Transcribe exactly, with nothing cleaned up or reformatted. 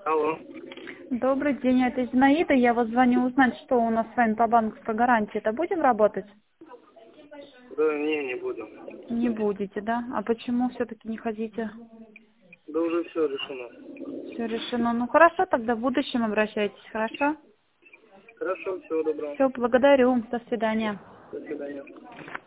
Алло. Добрый день, это Зинаида. Я вас звоню узнать, что у нас с вами по банковской гарантии. Это будем работать? Да не, не буду. Не будете, да? А почему все-таки не хотите? Да уже все решено. Все решено. Ну хорошо, тогда в будущем обращайтесь, хорошо? Хорошо, всего доброго. Все, благодарю. До свидания. До свидания.